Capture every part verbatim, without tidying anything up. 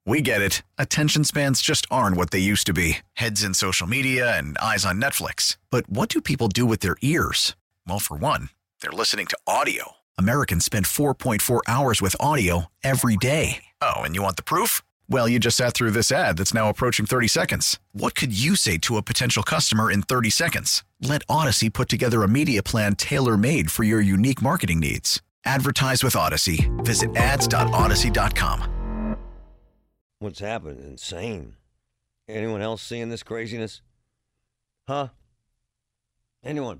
We get it. Attention spans just aren't what they used to be. Heads in social media and eyes on Netflix. But what do people do with their ears? Well, for one, they're listening to audio. Americans spend four point four hours with audio every day. Oh, and you want the proof? Well, you just sat through this ad that's now approaching thirty seconds. What could you say to a potential customer in thirty seconds? Let Odyssey put together a media plan tailor-made for your unique marketing needs. Advertise with Odyssey. Visit ads dot odyssey dot com. What's happening? Insane. Anyone else seeing this craziness? Huh? Anyone?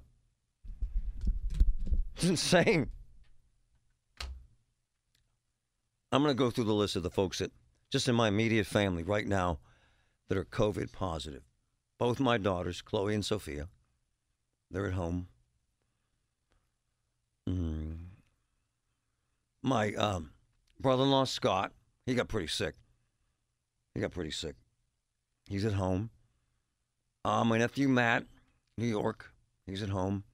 It's insane. I'm going to go through the list of the folks that, just in my immediate family right now, that are COVID positive. Both my daughters, Chloe and Sophia, they're at home. Mm. My um, brother-in-law, Scott, he got pretty sick. He got pretty sick. He's at home. Uh, my nephew, Matt, New York, he's at home.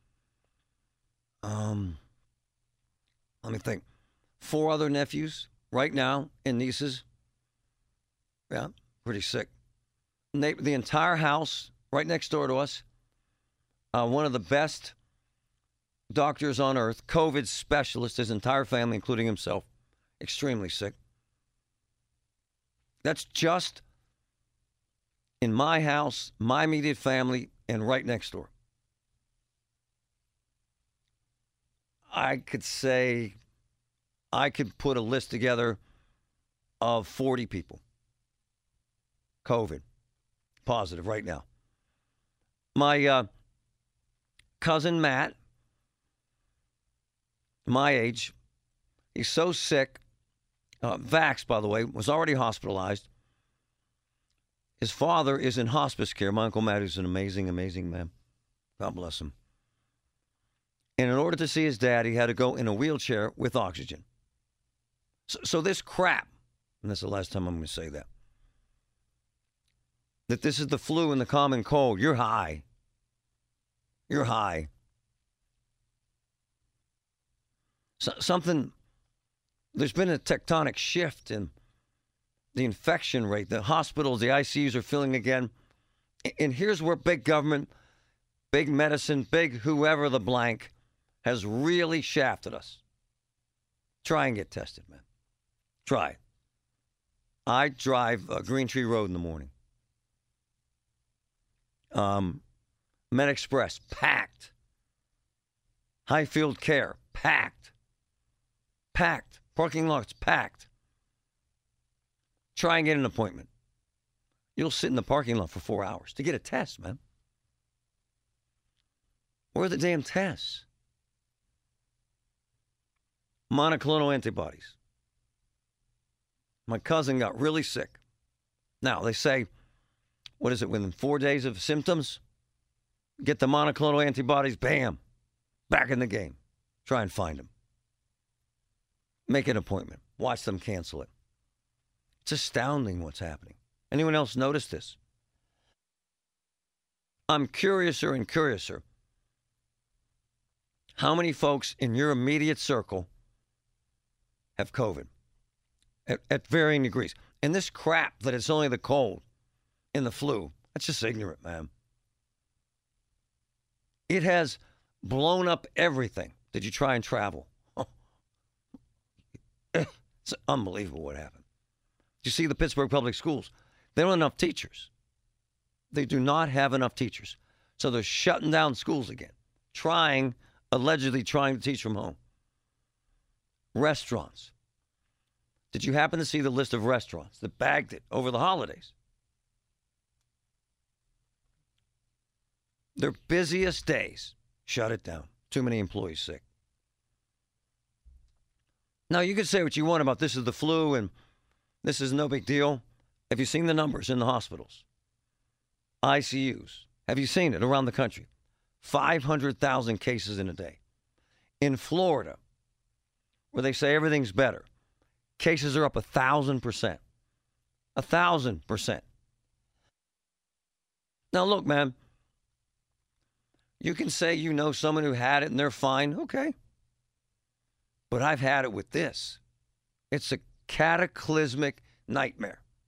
Um, let me think. Four other nephews right now and nieces. Yeah, pretty sick. They, the entire house right next door to us, uh, one of the best doctors on earth, COVID specialist, his entire family, including himself, extremely sick. That's just in my house, my immediate family, and right next door. I could say, I could put a list together of forty people. COVID positive right now. My uh, cousin Matt, my age, he's so sick. Uh, Vax, by the way, was already hospitalized. His father is in hospice care. My Uncle Matt is an amazing, amazing man. God bless him. And in order to see his dad, he had to go in a wheelchair with oxygen. So, so this crap, and that's the last time I'm going to say that, that this is the flu and the common cold. You're high. You're high. So, something... There's been a tectonic shift in the infection rate. The hospitals, the I C Us are filling again. And here's where big government, big medicine, big whoever the blank has really shafted us. Try and get tested, man. Try. I drive uh, Green Tree Road in the morning. Um, Med Express, packed. Highfield Care, packed. Packed. Parking lots packed. Try and get an appointment. You'll sit in the parking lot for four hours to get a test, man. Where are the damn tests? Monoclonal antibodies. My cousin got really sick. Now, they say, what is it, within four days of symptoms? Get the monoclonal antibodies, bam, back in the game. Try and find them. Make an appointment. Watch them cancel it. It's astounding what's happening. Anyone else notice this? I'm curiouser and curiouser. How many folks in your immediate circle have COVID at, at varying degrees? And this crap that it's only the cold and the flu, that's just ignorant, man. It has blown up everything. Did you try and travel? It's unbelievable what happened. You see the Pittsburgh Public Schools. They don't have enough teachers. They do not have enough teachers. So they're shutting down schools again, trying, allegedly trying to teach from home. Restaurants. Did you happen to see the list of restaurants that bagged it over the holidays? Their busiest days, shut it down. Too many employees sick. Now, you can say what you want about this is the flu and this is no big deal. Have you seen the numbers in the hospitals? I C Us. Have you seen it around the country? five hundred thousand cases in a day. In Florida, where they say everything's better, cases are up a thousand percent. A thousand percent. Now, look, man, you can say you know someone who had it and they're fine. Okay. But I've had it with this. It's a cataclysmic nightmare.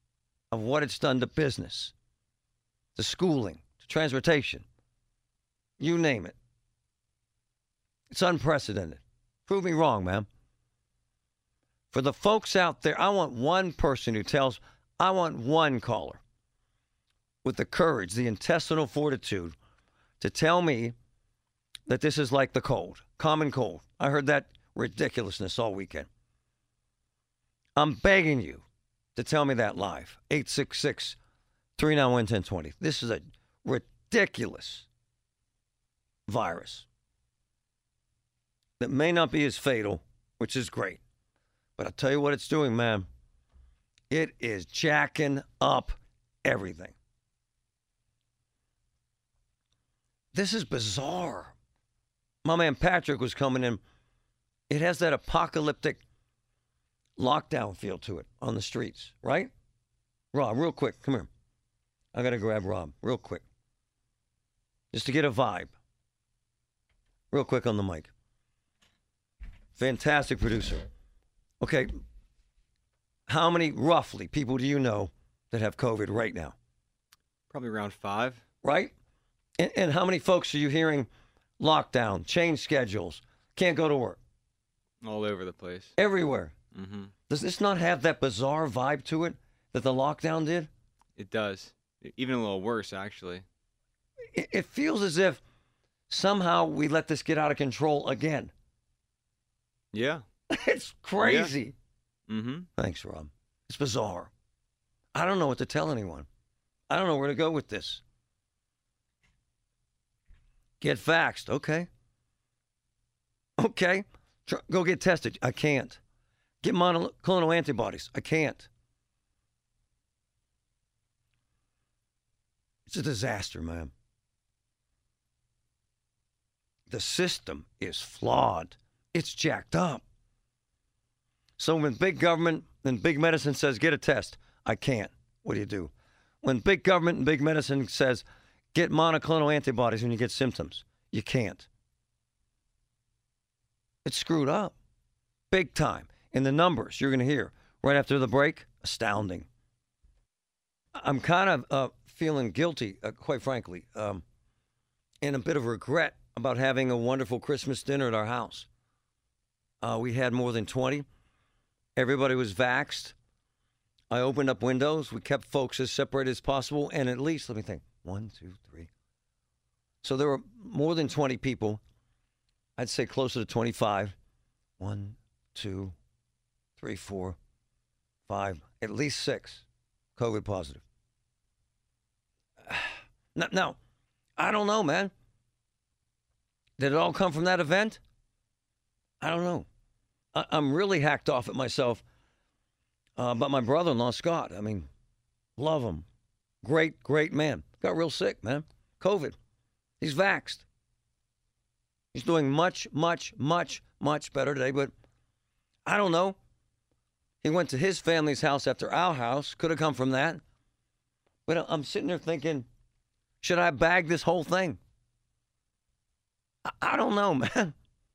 of what it's done to business, to schooling, to transportation, you name it. It's unprecedented. Prove me wrong, man. For the folks out there, I want one person who tells, I want one caller with the courage, the intestinal fortitude to tell me that this is like the cold, common cold. I heard that ridiculousness all weekend. I'm begging you to tell me that live. eight six six, three nine one, one zero two zero. This is a ridiculous virus that may not be as fatal, which is great. But I'll tell you what it's doing, man. It is jacking up everything. This is bizarre. My man Patrick was coming in. It has that apocalyptic lockdown feel to it on the streets, right? Rob, real quick, come here. I got to grab Rob real quick. Just to get a vibe. Real quick on the mic. Fantastic producer. Okay, how many, roughly, people do you know that have COVID right now? Probably around five. Right? And, and how many folks are you hearing lockdown, change schedules, can't go to work? All over the place. Everywhere. Mm-hmm. Does this not have that bizarre vibe to it that the lockdown did? It does. Even a little worse, actually. It, it feels as if somehow we let this get out of control again. Yeah. It's crazy. Yeah. Mm-hmm. Thanks, Rob. It's bizarre. I don't know what to tell anyone. I don't know where to go with this. Get vaxxed. Okay. Okay. Try, go get tested. I can't. Get monoclonal antibodies. I can't. It's a disaster, man. The system is flawed. It's jacked up. So when big government and big medicine says, get a test, I can't. What do you do? When big government and big medicine says, get monoclonal antibodies when you get symptoms, you can't. It's screwed up. Big time. And the numbers you're going to hear right after the break, astounding. I'm kind of uh, feeling guilty, uh, quite frankly, um, and a bit of regret about having a wonderful Christmas dinner at our house. Uh, we had more than twenty. Everybody was vaxxed. I opened up windows. We kept folks as separated as possible. And at least, let me think, one, two, three. So there were more than twenty people. I'd say closer to twenty-five. One, two, three, four, five, at least six COVID positive. Now, now, I don't know, man. Did it all come from that event? I don't know. I, I'm really hacked off at myself. Uh, but my brother-in-law, Scott, I mean, love him. Great, great man. Got real sick, man. COVID. He's vaxxed. He's doing much, much, much, much better today, but I don't know. He went to his family's house after our house. Could have come from that. But I'm sitting there thinking, should I bag this whole thing? I, I don't know, man.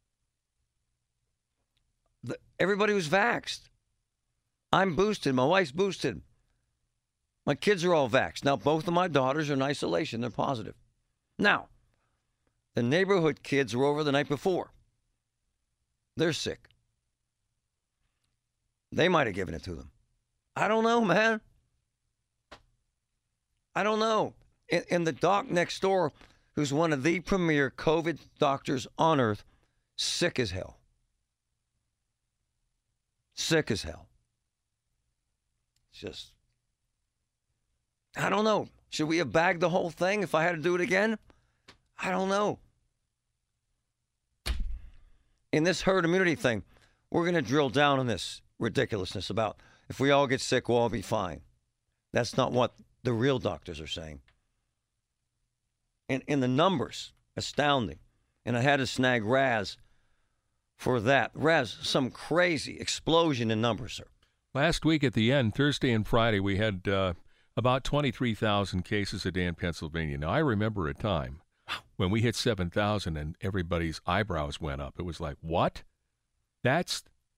The, everybody was vaxxed. I'm boosted. My wife's boosted. My kids are all vaxxed. Now, both of my daughters are in isolation. They're positive. Now, the neighborhood kids were over the night before. They're sick. They might have given it to them. I don't know, man. I don't know. And, and the doc next door, who's one of the premier COVID doctors on earth, sick as hell. Sick as hell. It's just, I don't know. Should we have bagged the whole thing if I had to do it again? I don't know. In this herd immunity thing, we're going to drill down on this ridiculousness about if we all get sick, we'll all be fine. That's not what the real doctors are saying. And, and the numbers, astounding. And I had to snag Raz for that. Raz, some crazy explosion in numbers, sir. Last week at the end, Thursday and Friday, we had uh, about twenty-three thousand cases a day in Pennsylvania. Now, I remember a time when we hit seven thousand and everybody's eyebrows went up. It was like, what? That's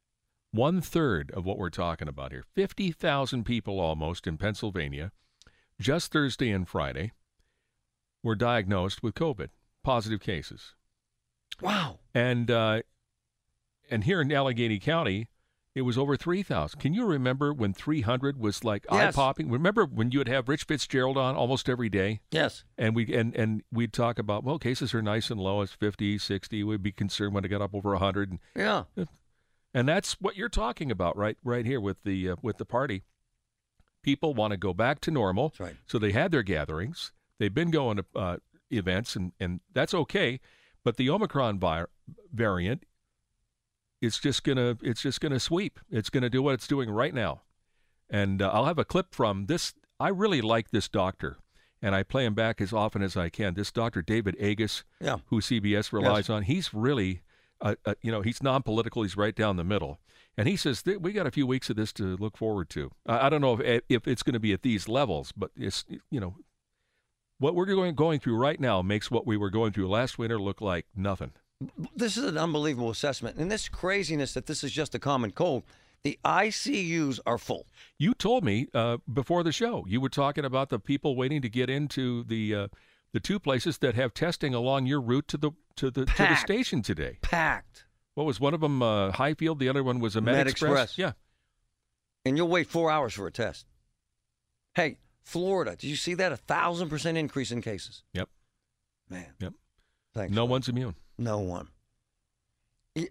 One third of what we're talking about here. fifty thousand people almost in Pennsylvania, just Thursday and Friday, were diagnosed with COVID, positive cases. Wow. And uh, and here in Allegheny County, it was over three thousand. Can you remember when three hundred was like Yes. eye-popping? Remember when you would have Rich Fitzgerald on almost every day? Yes. And we and, and we'd talk about, well, cases are nice and low. It's fifty, sixty. We'd be concerned when it got up over one hundred. Yeah. And that's what you're talking about right right here with the uh, with the party. People want to go back to normal. That's right. So they had their gatherings. They've been going to uh, events, and, and that's okay. But the Omicron vi- variant, it's just gonna it's just gonna sweep. It's gonna do what it's doing right now. And uh, I'll have a clip from this. I really like this doctor, and I play him back as often as I can. This Doctor David Agus, Yeah. who C B S relies Yes. on, he's really, uh, uh, you know, he's non-political. He's right down the middle. And he says, th- we got a few weeks of this to look forward to. I, I don't know if if it's going to be at these levels, but it's, you know, what we're going going through right now makes what we were going through last winter look like nothing. This is an unbelievable assessment. And this craziness that this is just a common cold, the I C Us are full. You told me uh, before the show, you were talking about the people waiting to get into the uh, the two places that have testing along your route to the to the to the Packed. station today. Packed. What was one of them? Uh, Highfield. The other one was a Med, Med Express. Express. Yeah. And you'll wait four hours for a test. Hey, Florida, did you see that? A thousand percent increase in cases. Yep. Man. Yep. Thanks. No Rob. one's immune. No one. It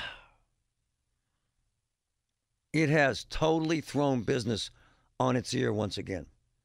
it has totally thrown business on its ear once again.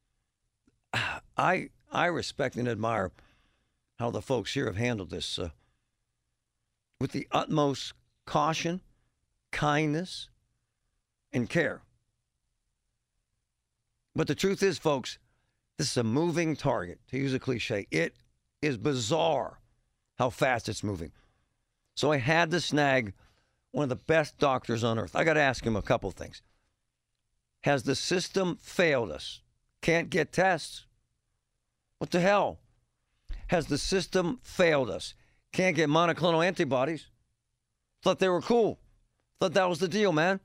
I I respect and admire how the folks here have handled this uh, with the utmost caution, kindness, and care. But the truth is, folks, this is a moving target, to use a cliche. It is bizarre how fast it's moving. So I had to snag one of the best doctors on earth. I got to ask him a couple things. Has the system failed us? Can't get tests? What the hell? Has the system failed us? Can't get monoclonal antibodies? Thought they were cool. Thought that was the deal, man.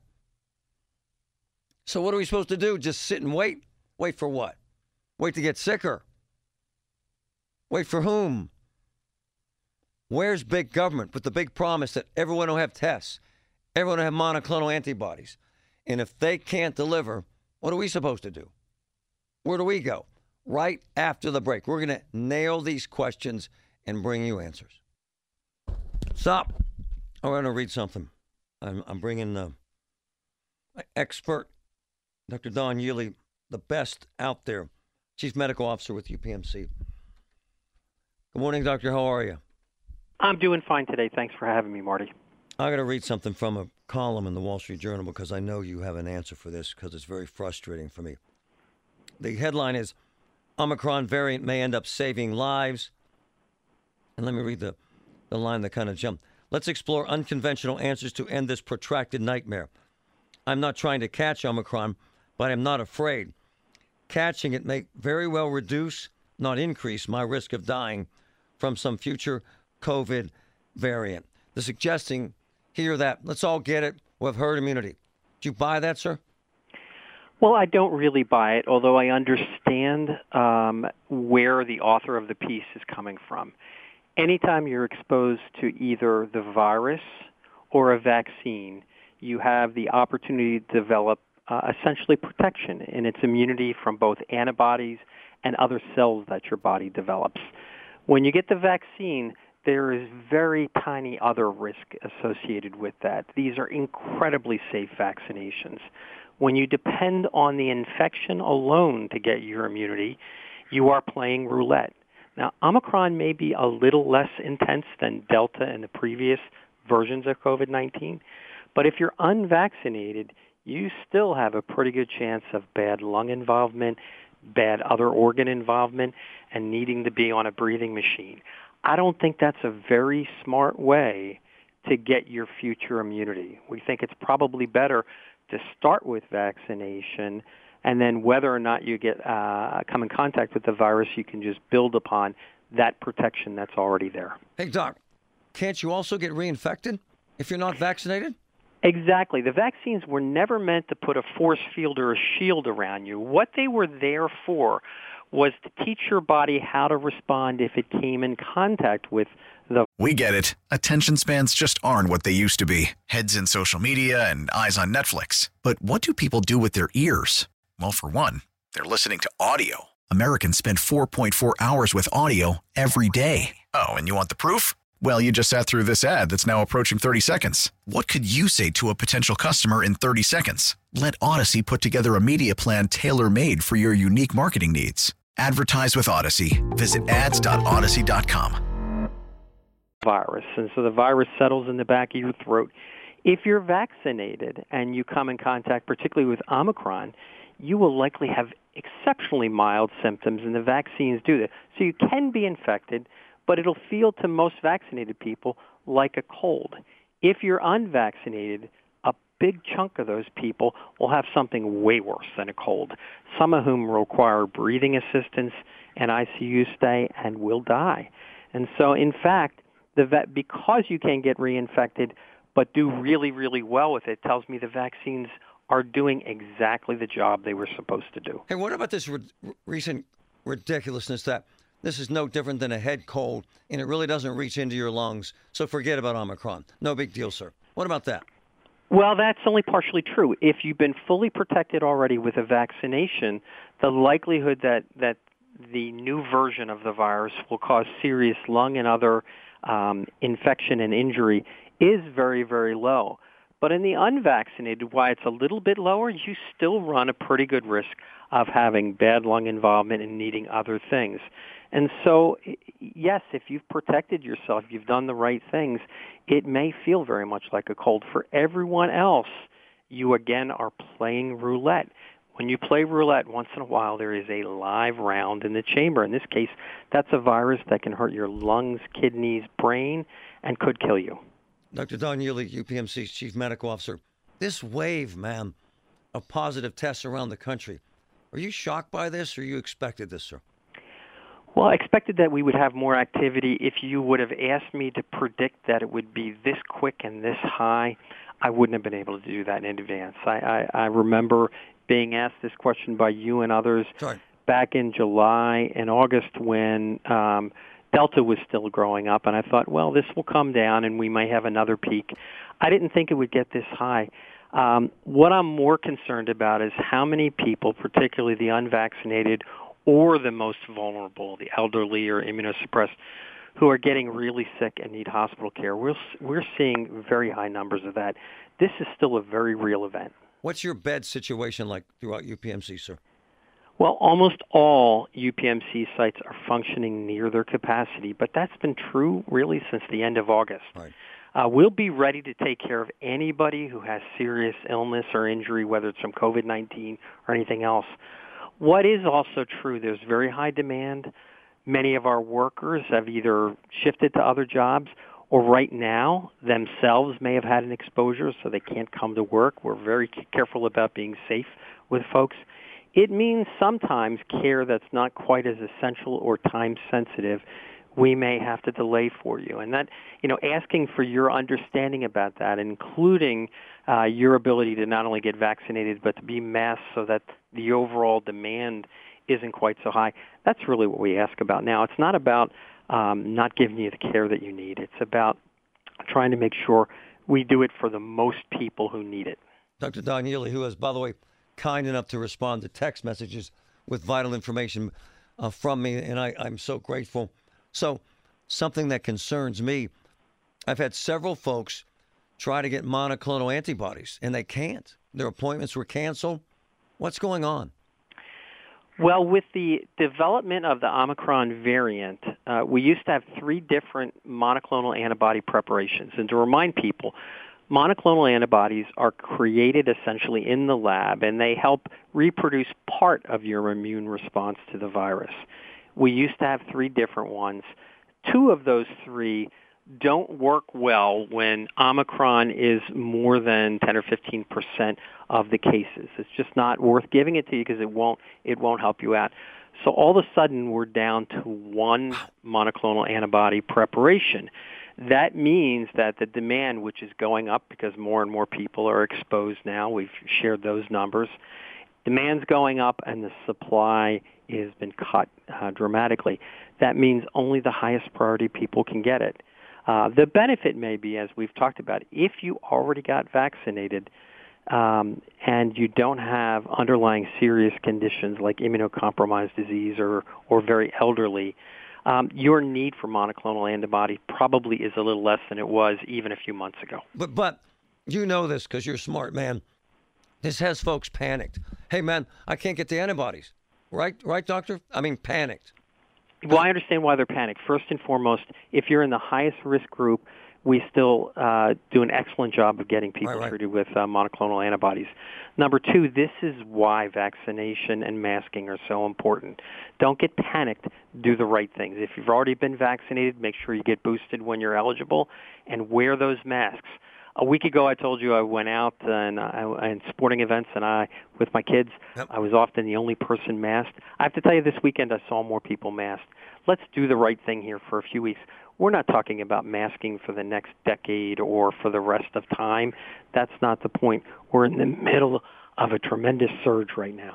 So what are we supposed to do? Just sit and wait? Wait for what? Wait to get sicker? Wait for whom? Where's big government with the big promise that everyone will have tests, everyone will have monoclonal antibodies? And if they can't deliver, what are we supposed to do? Where do we go? Right after the break. We're going to nail these questions and bring you answers. Stop. I want to read something. I'm, I'm bringing the expert, Doctor Don Yealy, the best out there, Chief Medical Officer with U P M C. Good morning, Doctor. How are you? I'm doing fine today. Thanks for having me, Marty. I got to read something from a column in the Wall Street Journal because I know you have an answer for this because it's very frustrating for me. The headline is, Omicron variant may end up saving lives. And let me read the, the line that kind of jumped. Let's explore unconventional answers to end this protracted nightmare. I'm not trying to catch Omicron, but I'm not afraid. Catching it may very well reduce, not increase, my risk of dying from some future COVID variant. The suggesting here that let's all get it, we'll have herd immunity. Do you buy that, sir? Well, I don't really buy it, although I understand um, where the author of the piece is coming from. Anytime you're exposed to either the virus or a vaccine, you have the opportunity to develop uh, essentially protection in its immunity from both antibodies and other cells that your body develops. When you get the vaccine, there is very tiny other risk associated with that. These are incredibly safe vaccinations. When you depend on the infection alone to get your immunity, you are playing roulette. Now, Omicron may be a little less intense than Delta and the previous versions of COVID nineteen, but if you're unvaccinated, you still have a pretty good chance of bad lung involvement, bad other organ involvement, and needing to be on a breathing machine. I don't think that's a very smart way to get your future immunity. We think it's probably better to start with vaccination, and then whether or not you get uh, come in contact with the virus, you can just build upon that protection that's already there. Hey, Doc, can't you also get reinfected if you're not vaccinated? Exactly. The vaccines were never meant to put a force field or a shield around you. What they were there for was to teach your body how to respond if it came in contact with the... We get it. Attention spans just aren't what they used to be. Heads in social media and eyes on Netflix. But what do people do with their ears? Well, for one, they're listening to audio. Americans spend four point four hours with audio every day. Oh, and you want the proof? Well, you just sat through this ad that's now approaching thirty seconds. What could you say to a potential customer in thirty seconds? Let Odyssey put together a media plan tailor-made for your unique marketing needs. Advertise with Odyssey. Visit ads dot odyssey dot com. Virus, and so the virus settles in the back of your throat. If you're vaccinated and you come in contact, particularly with Omicron, you will likely have exceptionally mild symptoms, and the vaccines do that. So you can be infected, but it'll feel to most vaccinated people like a cold. If you're unvaccinated, a big chunk of those people will have something way worse than a cold, some of whom require breathing assistance and I C U stay and will die. And so, in fact, the vet, because you can get reinfected but do really, really well with it, tells me the vaccines are doing exactly the job they were supposed to do. Hey, what about this re- recent ridiculousness that this is no different than a head cold, and it really doesn't reach into your lungs, so forget about Omicron. No big deal, sir. What about that? Well, that's only partially true. If you've been fully protected already with a vaccination, the likelihood that, that the new version of the virus will cause serious lung and other um, infection and injury is very, very low. But in the unvaccinated, why it's a little bit lower, you still run a pretty good risk of having bad lung involvement and needing other things. And so, yes, if you've protected yourself, you've done the right things, it may feel very much like a cold. For everyone else, you again are playing roulette. When you play roulette, once in a while there is a live round in the chamber. In this case, that's a virus that can hurt your lungs, kidneys, brain, and could kill you. Doctor Don Yearly, U P M C's Chief Medical Officer. This wave, ma'am, of positive tests around the country, are you shocked by this, or you expected this, sir? Well, I expected that we would have more activity. If you would have asked me to predict that it would be this quick and this high, I wouldn't have been able to do that in advance. I, I, I remember being asked this question by you and others Sorry. back in July and August when um, Delta was still growing up, and I thought, well, this will come down and we may have another peak. I didn't think it would get this high. Um, what I'm more concerned about is how many people, particularly the unvaccinated or the most vulnerable, the elderly or immunosuppressed, who are getting really sick and need hospital care. We're, we're seeing very high numbers of that. This is still a very real event. What's your bed situation like throughout U P M C, sir? Well, almost all U P M C sites are functioning near their capacity, but that's been true really since the end of August. Right. Uh, we'll be ready to take care of anybody who has serious illness or injury, whether it's from COVID nineteen or anything else. What is also true, there's very high demand. Many of our workers have either shifted to other jobs or right now themselves may have had an exposure, so they can't come to work. We're very careful about being safe with folks. It means sometimes care that's not quite as essential or time sensitive we may have to delay for you. And that, you know, asking for your understanding about that, including uh, your ability to not only get vaccinated but to be masked so that the overall demand isn't quite so high, that's really what we ask about now. It's not about um, not giving you the care that you need. It's about trying to make sure we do it for the most people who need it. Doctor Don Yearly, who is, by the way, kind enough to respond to text messages with vital information uh, from me, and I, I'm so grateful. So, something that concerns me, I've had several folks try to get monoclonal antibodies, and they can't. Their appointments were canceled. What's going on? Well, with the development of the Omicron variant, uh, we used to have three different monoclonal antibody preparations. And to remind people, monoclonal antibodies are created essentially in the lab, and they help reproduce part of your immune response to the virus. We used to have three different ones. Two of those three don't work well when Omicron is more than ten or fifteen percent of the cases. It's just not worth giving it to you because it won't it won't help you out. So all of a sudden we're down to one monoclonal antibody preparation. That means that the demand, which is going up because more and more people are exposed now, we've shared those numbers, demand's going up and the supply has been cut uh, dramatically. That means only the highest priority people can get it. Uh, the benefit may be, as we've talked about, if you already got vaccinated um, and you don't have underlying serious conditions like immunocompromised disease or, or very elderly, um, your need for monoclonal antibody probably is a little less than it was even a few months ago. But, but you know this because you're a smart man. This has folks panicked. Hey, man, I can't get the antibodies. Right, right, doctor? I mean, panicked. Well, I understand why they're panicked. First and foremost, if you're in the highest risk group, we still uh, do an excellent job of getting people right, right. treated with uh, monoclonal antibodies. Number two, this is why vaccination and masking are so important. Don't get panicked. Do the right things. If you've already been vaccinated, make sure you get boosted when you're eligible and wear those masks. A week ago, I told you I went out and uh, and sporting events, and I with my kids. Yep. I was often the only person masked. I have to tell you, this weekend I saw more people masked. Let's do the right thing here for a few weeks. We're not talking about masking for the next decade or for the rest of time. That's not the point. We're in the middle of a tremendous surge right now.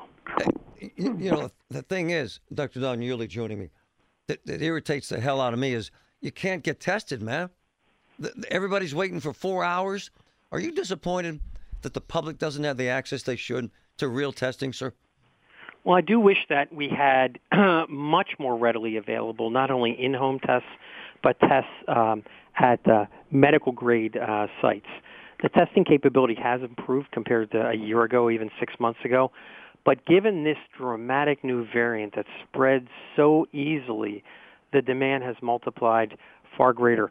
You, you know, the thing is, Doctor Don Eulich joining me, that, that irritates the hell out of me is you can't get tested, man. Everybody's waiting for four hours. Are you disappointed that the public doesn't have the access they should to real testing, sir? Well, I do wish that we had uh, much more readily available, not only in-home tests, but tests um, at uh, medical-grade uh, sites. The testing capability has improved compared to a year ago, even six months ago. But given this dramatic new variant that spreads so easily, the demand has multiplied far greater.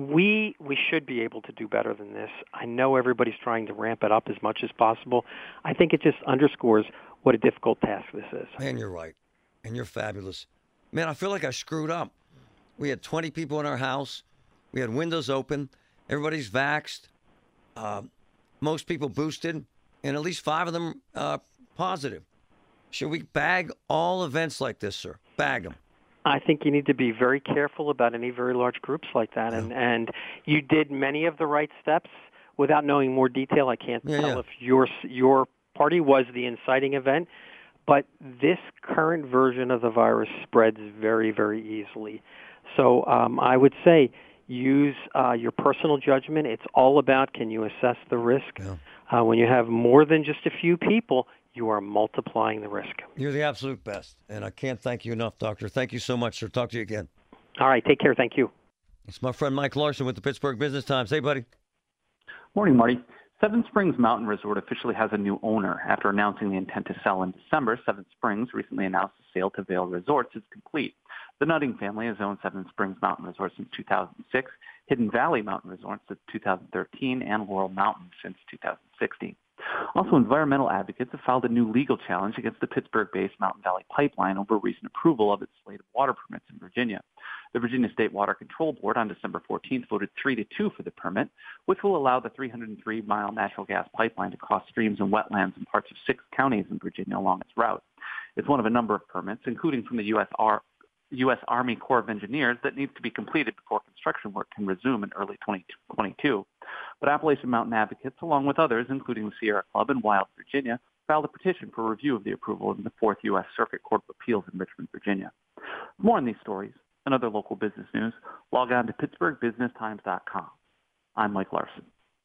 We we should be able to do better than this. I know everybody's trying to ramp it up as much as possible. I think it just underscores what a difficult task this is. Man, you're right. And you're fabulous. Man, I feel like I screwed up. We had twenty people in our house. We had windows open. Everybody's vaxxed. Uh, most people boosted. And at least five of them uh, positive. Should we bag all events like this, sir? Bag them. I think you need to be very careful about any very large groups like that. And, and you did many of the right steps. Without knowing more detail, I can't yeah, tell yeah. if your your party was the inciting event. But this current version of the virus spreads very, very easily. So um, I would say use uh, your personal judgment. It's all about, can you assess the risk? Yeah. Uh, when you have more than just a few people, you are multiplying the risk. You're the absolute best. And I can't thank you enough, doctor. Thank you so much, sir. Talk to you again. All right. Take care. Thank you. It's my friend Mike Larson with the Pittsburgh Business Times. Hey, buddy. Morning, Marty. Seven Springs Mountain Resort officially has a new owner. After announcing the intent to sell in December, Seven Springs recently announced the sale to Vail Resorts is complete. The Nutting family has owned Seven Springs Mountain Resort since two thousand six, Hidden Valley Mountain Resort since two thousand thirteen, and Laurel Mountain since two thousand sixteen. Also, environmental advocates have filed a new legal challenge against the Pittsburgh-based Mountain Valley Pipeline over recent approval of its slate of water permits in Virginia. The Virginia State Water Control Board on December fourteenth voted three to two for the permit, which will allow the three hundred three mile natural gas pipeline to cross streams and wetlands in parts of six counties in Virginia along its route. It's one of a number of permits, including from the U S R U S Army Corps of Engineers, that needs to be completed before construction work can resume in early twenty twenty-two. But Appalachian Mountain advocates, along with others, including the Sierra Club and Wild Virginia, filed a petition for review of the approval in the Fourth U S Circuit Court of Appeals in Richmond, Virginia. For more on these stories and other local business news, log on to pittsburgh business times dot com. I'm Mike Larson.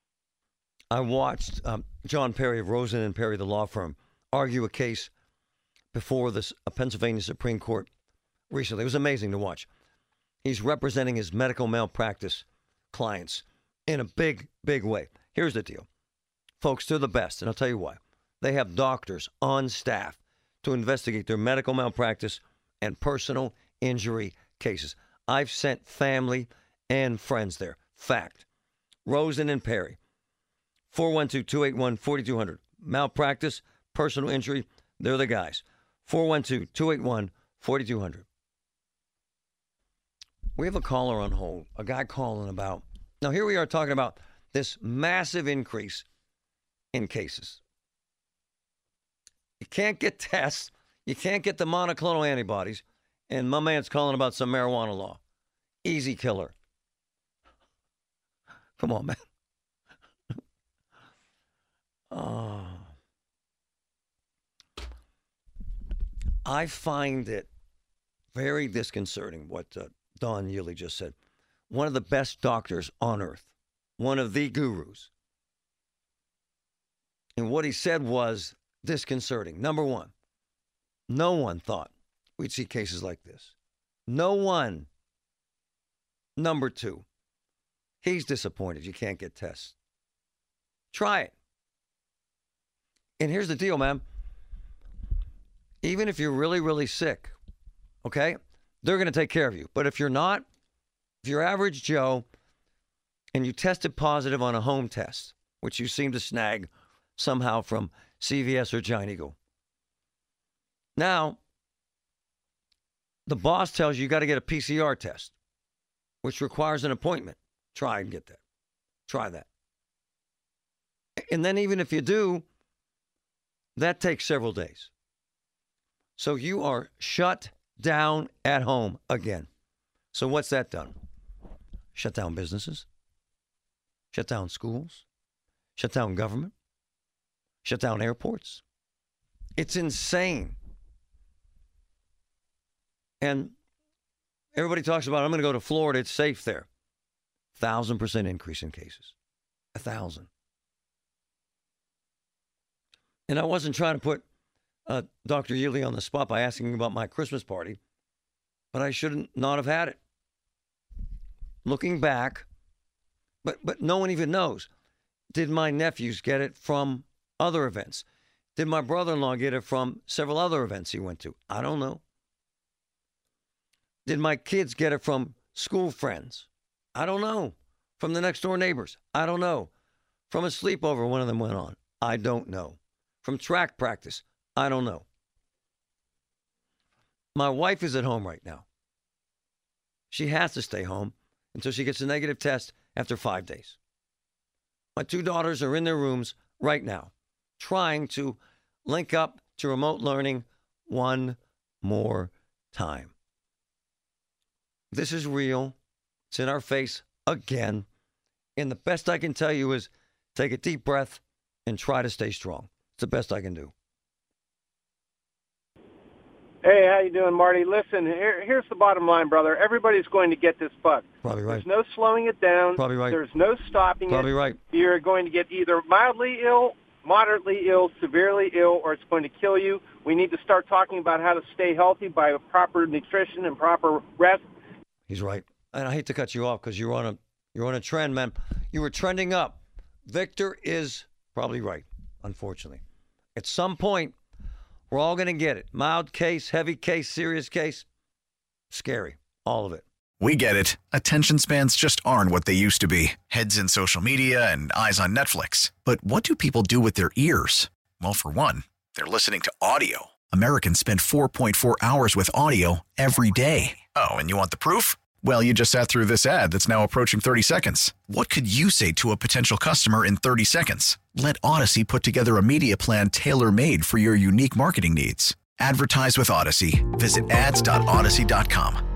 I watched um, John Perry of Rosen and Perry, the law firm, argue a case before the uh, Pennsylvania Supreme Court recently. It was amazing to watch. He's representing his medical malpractice clients in a big, big way. Here's the deal. Folks, they're the best, and I'll tell you why. They have doctors on staff to investigate their medical malpractice and personal injury cases. I've sent family and friends there. Fact. Rosen and Perry. four one two, two eight one, four two zero zero. Malpractice, personal injury, they're the guys. four one two, two eight one, four two zero zero. We have a caller on hold, a guy calling about. Now, here we are talking about this massive increase in cases. You can't get tests. You can't get the monoclonal antibodies. And my man's calling about some marijuana law. Easy killer. Come on, man. Oh. I find it very disconcerting what uh, Don Yealy just said. One of the best doctors on earth, one of the gurus. And what he said was disconcerting. Number one, no one thought we'd see cases like this. No one. Number two, he's disappointed you can't get tests. Try it. And here's the deal, man. Even if you're really, really sick, okay, they're going to take care of you. But if you're not, if you're average Joe and you tested positive on a home test, which you seem to snag somehow from C V S or Giant Eagle, now the boss tells you you got to get a P C R test, which requires an appointment. Try and get that. Try that. And then even if you do, that takes several days. So you are shut down at home again. So what's that done? Shut down businesses, shut down schools, shut down government, shut down airports. It's insane. And everybody talks about, I'm going to go to Florida, it's safe there. Thousand percent increase in cases. A thousand. And I wasn't trying to put uh, Doctor Yealy on the spot by asking him about my Christmas party, but I shouldn't not have had it. Looking back, but but no one even knows. Did my nephews get it from other events? Did my brother-in-law get it from several other events he went to? I don't know. Did my kids get it from school friends? I don't know. From the next door neighbors? I don't know. From a sleepover one of them went on? I don't know. From track practice? I don't know. My wife is at home right now. She has to stay home until she gets a negative test after five days. My two daughters are in their rooms right now, trying to link up to remote learning one more time. This is real. It's in our face again. And the best I can tell you is take a deep breath and try to stay strong. It's the best I can do. Hey, how you doing, Marty? Listen, here, here's the bottom line, brother. Everybody's going to get this bug. Probably right. There's no slowing it down. Probably right. There's no stopping Probably it. Probably right. You're going to get either mildly ill, moderately ill, severely ill, or it's going to kill you. We need to start talking about how to stay healthy by proper nutrition and proper rest. He's right. And I hate to cut you off because you're on a you're on a trend, man. You were trending up. Victor is probably right, unfortunately. At some point, we're all going to get it. Mild case, heavy case, serious case. Scary. All of it. We get it. Attention spans just aren't what they used to be. Heads in social media and eyes on Netflix. But what do people do with their ears? Well, for one, they're listening to audio. Americans spend four point four hours with audio every day. Oh, and you want the proof? Well, you just sat through this ad that's now approaching thirty seconds. What could you say to a potential customer in thirty seconds? Let Odyssey put together a media plan tailor-made for your unique marketing needs. Advertise with Odyssey. Visit ads dot odyssey dot com.